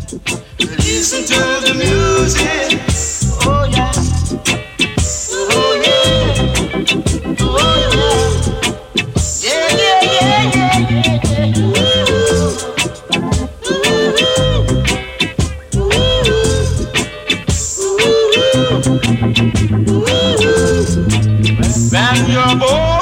Listen to the music. Oh yeah. Oh yeah. Oh yeah. Yeah, yeah, yeah, yeah, yeah. Ooh, ooh, ooh, ooh, ooh. When you're born.